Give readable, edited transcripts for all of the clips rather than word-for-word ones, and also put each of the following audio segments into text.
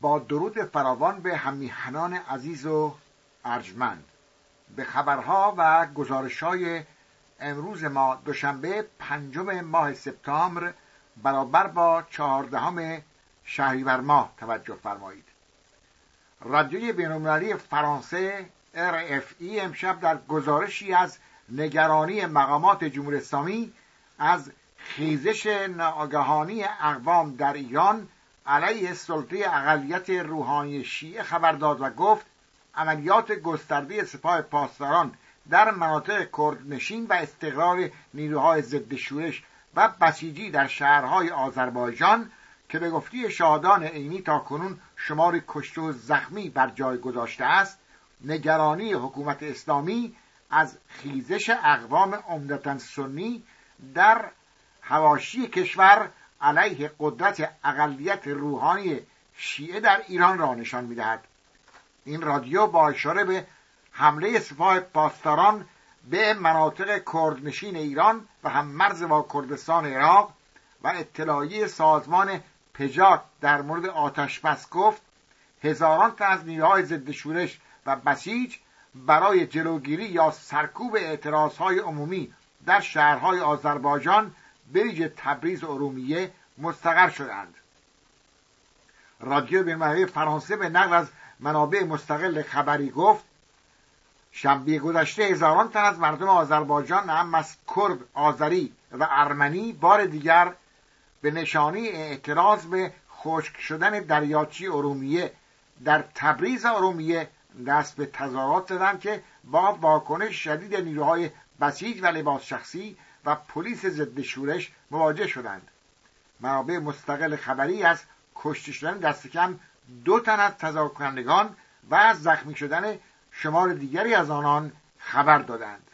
با درود فراوان به هم‌میهنان عزیز و ارجمند، به خبرها و گزارش‌های امروز ما دوشنبه 5 ماه سپتامبر برابر با 14 شهریور ماه توجه فرمایید. رادیوی بین‌المللی فرانسه RFI امشب در گزارشی از نگرانی مقامات جمهوری اسلامی از خیزش ناگهانی اقوام در ایران علیه سلطه اقلیت روحانی شیعه خبر داد و گفت عملیات گسترده سپاه پاسداران در مناطق کردنشین و استقرار نیروهای ضد شورش و بسیجی در شهرهای آذربایجان که به گفته شاهدان عینی تاکنون شمار کشته و زخمی بر جای گذاشته است، نگرانی حکومت اسلامی از خیزش اقوام عمدتاً سنی در حواشی کشور علیه قدرت اقلیت روحانی شیعه در ایران را نشان می‌دهد. این رادیو با اشاره به حمله سپاه پاسداران به مناطق کردنشین ایران و هم مرز با کردستان عراق و اطلاعیه سازمان پژاک در مورد آتش‌بس گفت هزاران تن از نیروهای ضد شورش و بسیج برای جلوگیری یا سرکوب اعتراضهای عمومی در شهرهای آذربایجان به ویژه تبریز و ارومیه مستقر شدند. رادیو بین‌المللی فرانسه به نقل از منابع مستقل خبری گفت شنبه گذشته هزاران تن از مردم آذربایجان هم از کرد، آذری و ارمنی بار دیگر به نشانی اعتراض به خشک شدن دریاچه ارومیه در تبریز ارومیه دست به تظاهرات زدند که با واکنش شدید نیروهای بسیج و لباس شخصی و پلیس ضد شورش مواجه شدند. منابع مستقل خبری از کشته شدن دست کم 2 تن از تظاهر کنندگان و از زخمی شدن شمار دیگری از آنان خبر دادند.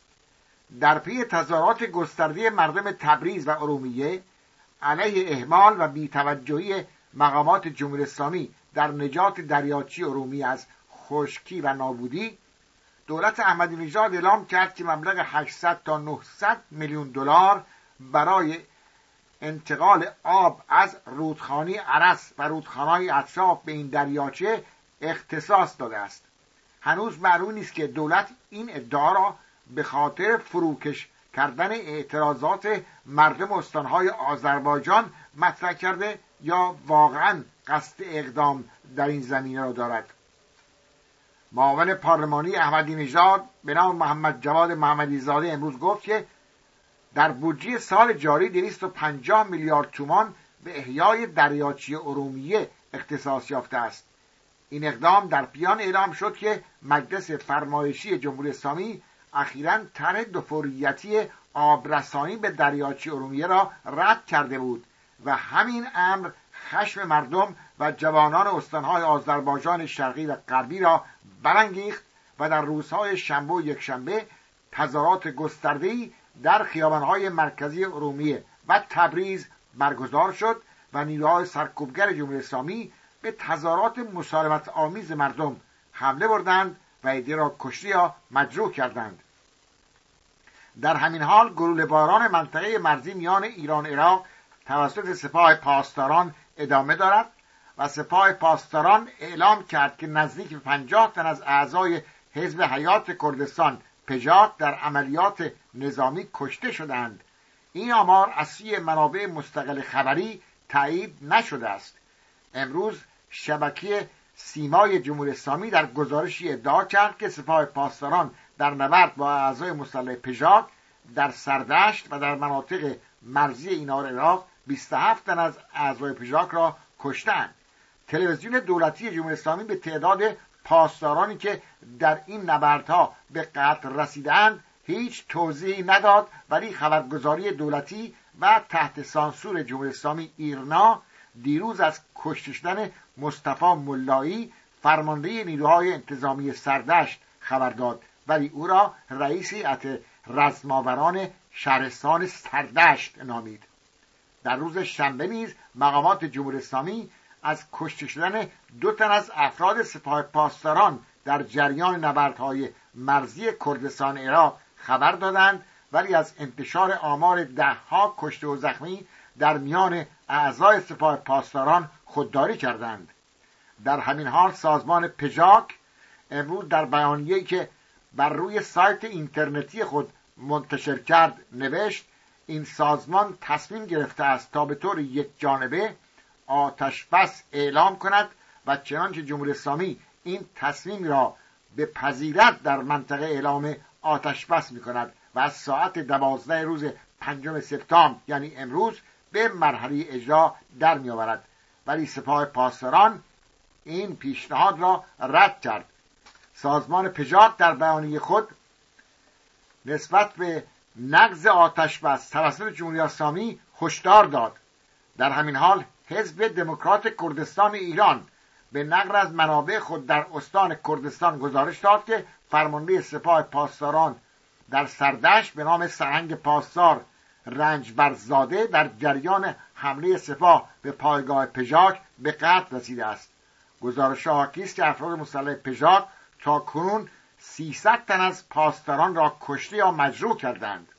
در پی تظاهرات گسترده مردم تبریز و ارومیه علیه اهمال و بی‌توجهی مقامات جمهوری اسلامی در نجات دریاچه ارومیه از خشکی و نابودی، دولت احمدی نژاد اعلام کرد که مبلغ 800 تا 900 میلیون دلار برای انتقال آب از رودخانه ارس و رودخانه‌های اطراف به این دریاچه اختصاص داده است. هنوز معلوم نیست که دولت این ادعا را به خاطر فروکش کردن اعتراضات مردم استانهای آذربایجان مطرح کرده یا واقعا قصد اقدام در این زمینه را دارد. معاون پارلمانی احمدی نژاد به نام محمد جواد محمدی زاده امروز گفت که در بودجه سال جاری 250 میلیارد تومان به احیای دریاچه ارومیه اختصاص یافته است. این اقدام در پیان اعلام شد که مجلس فرمایشی جمهوری اسلامی اخیراً طرح دوفوریتی آبرسانی به دریاچه ارومیه را رد کرده بود و همین امر خشم مردم و جوانان استانهای آذربایجان شرقی و غربی را برانگیخت و در روزهای شنبه و یکشنبه تظاهرات گسترده‌ای در خیابان‌های مرکزی ارومیه و تبریز برگزار شد و نیروهای سرکوبگر جمهوری اسلامی به تظاهرات مسالمت آمیز مردم حمله بردند و عده‌ای را کشته یا مجروح کردند. در همین حال گلوله باران منطقه مرزی میان ایران و عراق توسط سپاه پاسداران ادامه دارد و سپاه پاسداران اعلام کرد که نزدیک 50 تن از اعضای حزب حیات کردستان پژاک در عملیات نظامی کشته شدند. این آمار از سوی منابع مستقل خبری تایید نشده است. امروز شبکه سیمای جمهوری اسلامی در گزارشی ادعا کرد که سپاه پاسداران در نبرد با اعضای مسلح پژاک در سردشت و در مناطق مرزی ایران و عراق 27 تن از اعضای پژاک را کشتند. تلویزیون دولتی جمهوری اسلامی به تعداد پاسدارانی که در این نبردها به قتل رسیدند هیچ توضیحی نداد، ولی خبرگزاری دولتی و تحت سانسور جمهوری اسلامی ایرنا دیروز از کشته شدن مصطفی ملایی فرمانده نیروهای انتظامی سردشت خبر داد، ولی او را رئیس هیئت رزماوران شهرستان سردشت نامید. در روز شنبه نیز مقامات جمهوری اسلامی از کشته شدن 2 تن از افراد سپاه پاسداران در جریان نبردهای مرزی کردستان عراق خبر دادند، ولی از انتشار آمار 10 کشته و زخمی در میان اعضای سپاه پاسداران خودداری کردند. در همین حال سازمان پژاک امروز در بیانیه‌ای که بر روی سایت اینترنتی خود منتشر کرد نوشت این سازمان تصمیم گرفته است تا به طور یک جانبه آتش بس اعلام کند و چنانچه جمهوری اسلامی این تصمیم را بپذیرد در منطقه اعلام آتش بس می کند و از ساعت 12 روز 5 سپتامبر یعنی امروز به مرحله اجرا در می آورد. ولی سپاه پاسداران این پیشنهاد را رد کرد. سازمان پژاک در بیانیه خود نسبت به نقض آتش بس توسط جمهوری اسلامی هشدار داد. در همین حال حزب دموکرات کردستان ایران به نقل از منابع خود در استان کردستان گزارش داد که فرمانده سپاه پاسداران در سردشت به نام سرهنگ پاسدار رنجبرزاده در جریان حمله سپاه به پایگاه پژاک به قتل رسیده است. گزارش حاکی است که افراد مسلح پژاک تا کنون 300 تن از پاسداران را کشته یا مجروح کردند.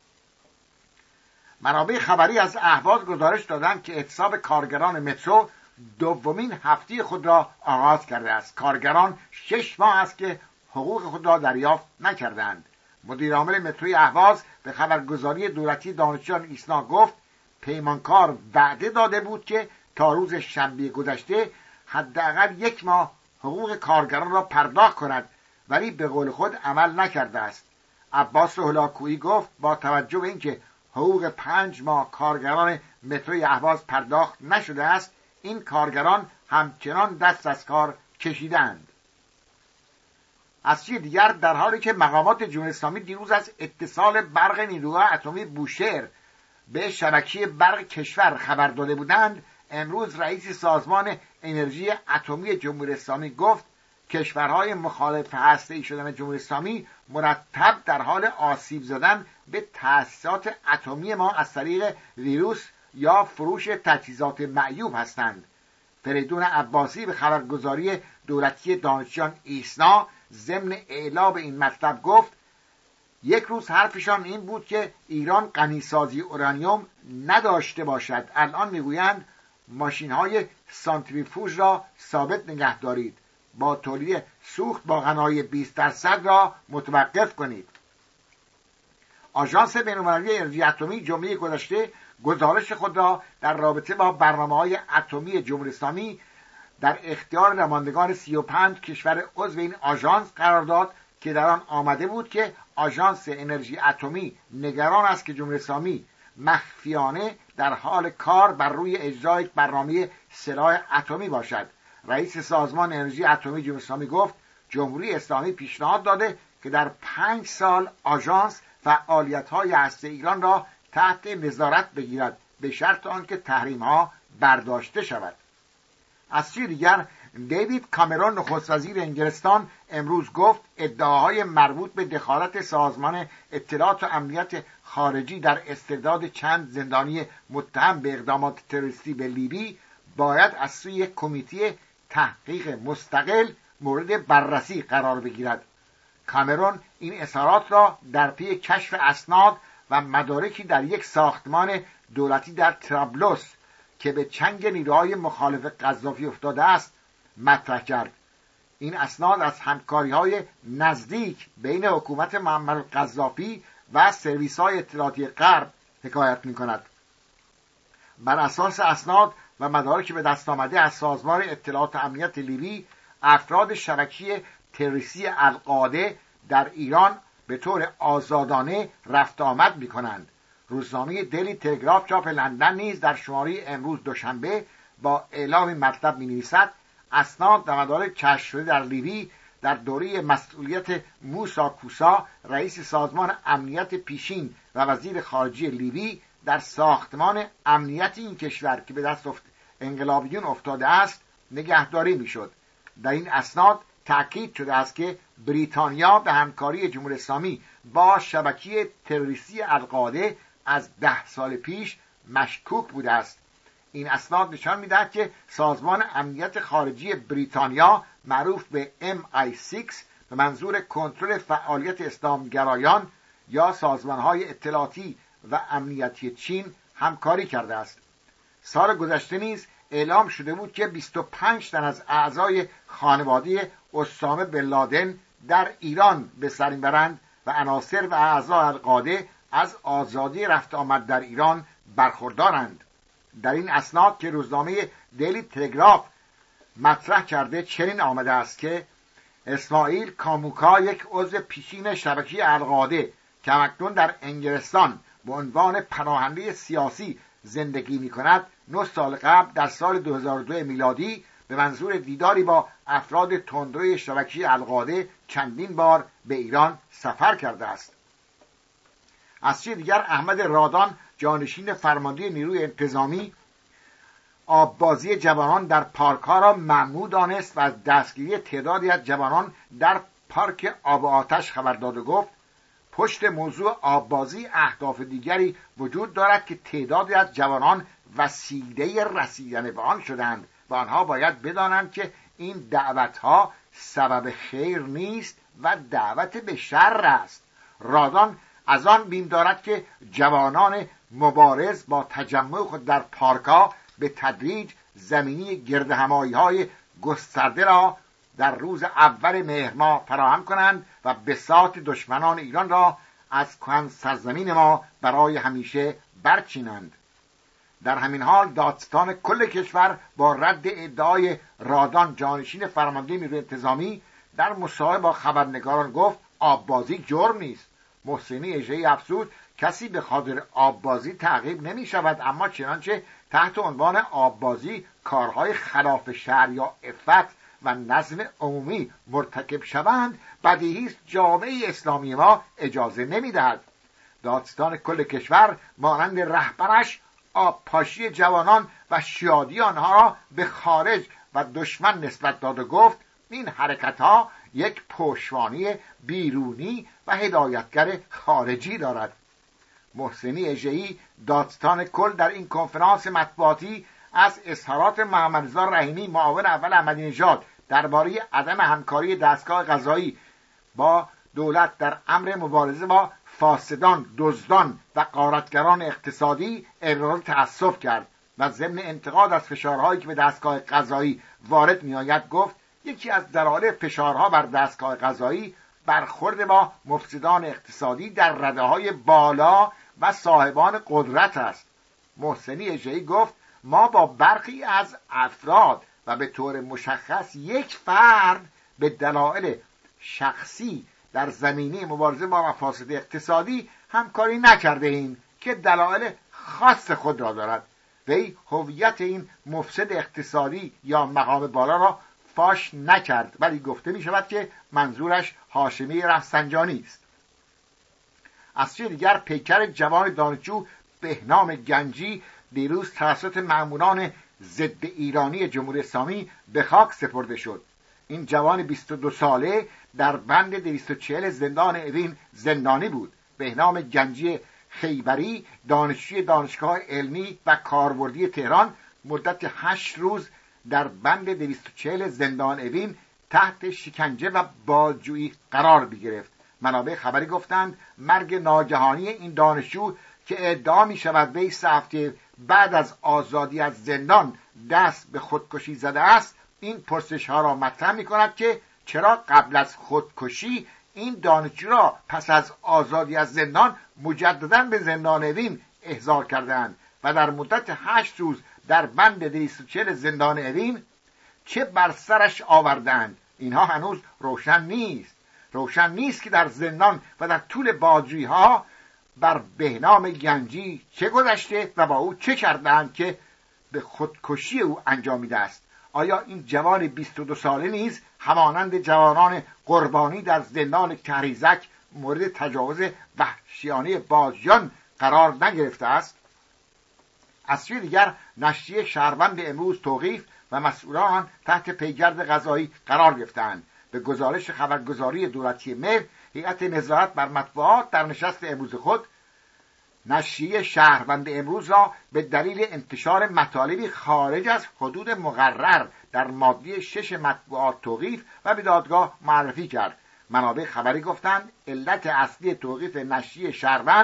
منابع خبری از اهواز گزارش دادند که اعتصاب کارگران مترو دومین هفته خود را آغاز کرده است. کارگران 6 ماه است که حقوق خود را دریافت نکردند. مدیر عامل متروی اهواز به خبرگزاری دولتی دانشجویان ایسنا گفت پیمانکار وعده داده بود که تا روز شنبه گذشته حداقل 1 ماه حقوق کارگران را پرداخت کند، ولی به قول خود عمل نکرده است. عباس هلاکویی گفت با توجه به اینکه حقوق 5 ماه کارگران متروی اهواز پرداخت نشده است، این کارگران همچنان دست از کار کشیدند. از سوی دیگر در حالی که مقامات جمهوری اسلامی دیروز از اتصال برق نیروگاه اتمی بوشهر به شبکه برق کشور خبر داده بودند، امروز رئیس سازمان انرژی اتمی جمهوری اسلامی گفت کشورهای مخالف هسته‌ای شدن جمهوری اسلامی مرتب در حال آسیب زدن به تأسیسات اتمی ما از طریق ویروس یا فروش تجهیزات معیوب هستند. فریدون عباسی به خبرگزاری دولتی دانشجویان ایسنا ضمن اعلام این مطلب گفت یک روز حرفشان این بود که ایران غنیسازی اورانیوم نداشته باشد، الان میگویند ماشین‌های سانتریفوژ را ثابت نگه دارید، با تولید سوخت با غنای 20% را متوقف کنید. آژانس بین‌المللی انرژی اتمی جمعه گذشته گزارش خود را در رابطه با برنامه‌های اتمی جمهوری اسلامی در اختیار نمایندگان 35 کشور عضو این آژانس قرار داد که در آن آمده بود که آژانس انرژی اتمی نگران است که جمهوری اسلامی مخفیانه در حال کار بر روی اجرای یک برنامه سلاح اتمی باشد. رئیس سازمان انرژی اتمی جمهوری اسلامی گفت جمهوری اسلامی پیشنهاد داده که در 5 سال آژانس فعالیت‌های هسته ایران را تحت نظارت بگیرد به شرط آنکه تحریم‌ها برداشته شود. از سوی دیگر دیوید کامرون نخست وزیر انگلستان امروز گفت ادعاهای مربوط به دخالت سازمان اطلاعات و امنیت خارجی در استرداد چند زندانی متهم به اقدامات تروریستی به لیبی باید از سوی کمیته تحقیق مستقل مورد بررسی قرار بگیرد. کامرون این اظهارات را در پی کشف اسناد و مدارکی در یک ساختمان دولتی در طرابلس که به چنگ نیروهای مخالف قذافی افتاده است مطرح کرد. این اسناد از همکاری‌های نزدیک بین حکومت معمر قذافی و سرویس‌های اطلاعاتی غرب حکایت می‌کند. بر اساس اسناد و مدارکی به دست آمده از سازمان اطلاعات و امنیت لیبی، افراد شبکه تروریستی القاعده در ایران به طور آزادانه رفت آمد می‌کنند. روزنامه دیلی تلگراف چاپ لندن نیز در شماره امروز دوشنبه با اعلام مطلب می‌نویسد اسناد و مدارک کشف شده در لیبی در دوره مسئولیت موسی کوسا رئیس سازمان امنیت پیشین و وزیر خارجه لیبی در ساختمان امنیت این کشور که به دست انقلابیون افتاده است نگهداری میشد. در این اسناد تأکید شده است که بریتانیا به همکاری جمهوری اسلامی با شبکه تروریستی القاعده از 10 سال پیش مشکوک بوده است. این اسناد نشان می‌دهد که سازمان امنیت خارجی بریتانیا معروف به MI6 به منظور کنترل فعالیت اسلامگرایان یا سازمان‌های اطلاعاتی و امنیتی چین همکاری کرده است. سال گذشته نیز اعلام شده بود که 25 تن از اعضای خانواده اسامه بن لادن در ایران به سر میبرند و عناصر و اعضای القاعده از آزادی رفت آمد در ایران برخوردارند. در این اسناد که روزنامه دیلی تلگراف مطرح کرده چنین آمده است که اسماعیل کاموکا، یک عضو پیشین شبکه القاعده که اکنون در انگلستان به عنوان پناهنده سیاسی زندگی می کند، 9 سال قبل در سال 2002 میلادی به منظور دیداری با افراد تندروی شبکه القاعده چندین بار به ایران سفر کرده است. از سوی دیگر احمد رادان، جانشین فرمانده نیروی انتظامی، آببازی جوانان در پارک‌ها را ممنوع دانست و از دستگیری تعدادی از جوانان در پارک آب و آتش خبر داد و گفت پشت موضوع آببازی اهداف دیگری وجود دارد که تعدادی از جوانان وسیله رسیدن به آن شدند و آنها باید بدانند که این دعوتها سبب خیر نیست و دعوت به شر است. رادان از آن بیم دارد که جوانان مبارز با تجمع خود در پارک‌ها به تدریج زمینی گردهمایی‌های گسترده را در روز اول مهر ماه فراهم کنند و بساط دشمنان ایران را از کهن سرزمین ما برای همیشه برچینند. در همین حال دادستان کل کشور با رد ادعای رادان، جانشین فرمانده نیروی انتظامی، در مصاحبه با خبرنگاران گفت آببازی جرم نیست. محسنی اژه‌ای افزود کسی به خاطر آببازی تعقیب نمی شود، اما چنانچه تحت عنوان آببازی کارهای خلاف شرع یا عفت و نظم عمومی مرتکب شوند، بدیهی است جامعه اسلامی ما اجازه نمیدهد. دادستان کل کشور مانند رهبرش آبپاشی جوانان و شیادی آنها را به خارج و دشمن نسبت داد و گفت این حرکت‌ها یک پشتوانه بیرونی و هدایتگر خارجی دارد. محسنی اژه‌ای، دادستان کل، در این کنفرانس مطبوعاتی از اظهارات محمدرضا رحیمی، معاون اول احمدی نژاد، درباره عدم همکاری دستگاه قضایی با دولت در امر مبارزه با فاسدان، دزدان و غارتگران اقتصادی ابراز تأسف کرد و ضمن انتقاد از فشارهایی که به دستگاه قضایی وارد می‌آید گفت یکی از دلایل فشارها بر دستگاه قضایی برخورد با مفسدان اقتصادی در رده‌های بالا و صاحبان قدرت است. محسنی اژه‌ای گفت ما با برخی از افراد و به طور مشخص یک فرد به دلایل شخصی در زمینه مبارزه با مفاسد اقتصادی همکاری نکرده ایم که دلایل خاص خود را دارد. وی هویت این مفسد اقتصادی یا مقام بالا را فاش نکرد، ولی گفته می شود که منظورش هاشمی رفسنجانی است. از سوی دیگر پیکر جوان دانشجو بهنام گنجی دیروز توسط مأموران ضد ایرانی جمهوری اسلامی به خاک سپرده شد. این جوان 22 ساله در بند 240 زندان اوین زندانی بود. بهنام گنجی خیبری، دانشجوی دانشگاه علمی و کاربردی تهران، مدت 8 روز در بند 240 زندان اوین تحت شکنجه و بازجویی قرار گرفت. منابع خبری گفتند مرگ ناگهانی این دانشجو که ادعا می شود وی 3 هفته بعد از آزادی از زندان دست به خودکشی زده است، این پرسش ها را مطرح می کند که چرا قبل از خودکشی این دانشجو را پس از آزادی از زندان مجددا به زندان اوین احضار کردند و در مدت 8 روز در بند 240 زندان اوین چه بر سرش آوردند. اینها هنوز روشن نیست که در زندان و در طول بازجویی ها بر بهنام گنجی چه گذشته و با او چه کردند که به خودکشی او انجامیده است. آیا این جوان 22 ساله نیز همانند جوانان قربانی در زندان کریزک مورد تجاوز وحشیانه بازجویان قرار نگرفته است؟ از سوی دیگر نشریه شهروند امروز توقیف و مسئولان تحت پیگرد قضایی قرار گرفتند. به گزارش خبرگزاری دولتی مهر، هیئت نظارت بر مطبوعات در نشست امروز خود نشریه شهروند امروز را به دلیل انتشار مطالبی خارج از حدود مقرر در ماده 6 مطبوعات توقیف و به دادگاه معرفی کرد. منابع خبری گفتند علت اصلی توقیف نشریه شهروند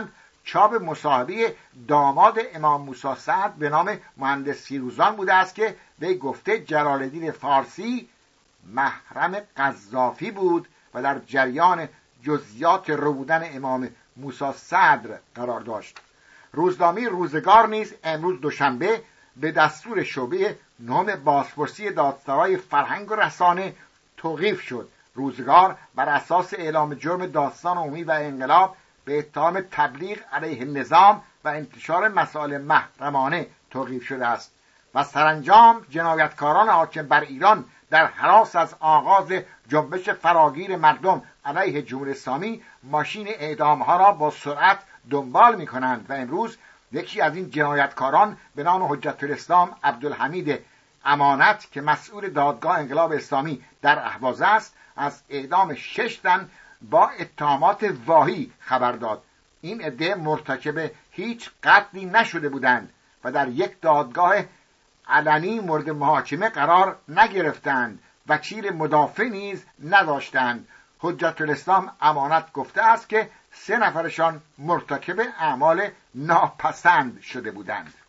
چاپ مصاحبه داماد امام موسی سعد به نام مهندس فیروزان بوده است که وی گفته جلال الدین فارسی محرم قذافی بود و در جریان جزئیات ربودن امام موسی صدر قرار داشت. روزنامه روزگار نیز امروز دوشنبه به دستور شعبه نهم بازپرسی دادسرای فرهنگ و رسانه توقیف شد. روزگار بر اساس اعلام جرم داستان عمومی و انقلاب به اتهام تبلیغ علیه نظام و انتشار مسائل محرمانه توقیف شده است و سرانجام جنایتکاران حاکم بر ایران در هراس از آغاز جنبش فراگیر مردم علیه جمهوری اسلامی ماشین اعدامها را با سرعت دنبال می کنند و امروز یکی از این جنایتکاران به نام حجت الاسلام عبدالحمید امانت که مسئول دادگاه انقلاب اسلامی در اهواز است از اعدام 6 تن با اتهامات واهی خبر داد. این عده مرتکب هیچ قتلی نشده بودند و در یک دادگاه علنی مورد محاکمه قرار نگرفتند، وکیل مدافع نیز نداشتند. حجت الاسلام امانت گفته است که 3 نفرشان مرتکب اعمال ناپسند شده بودند.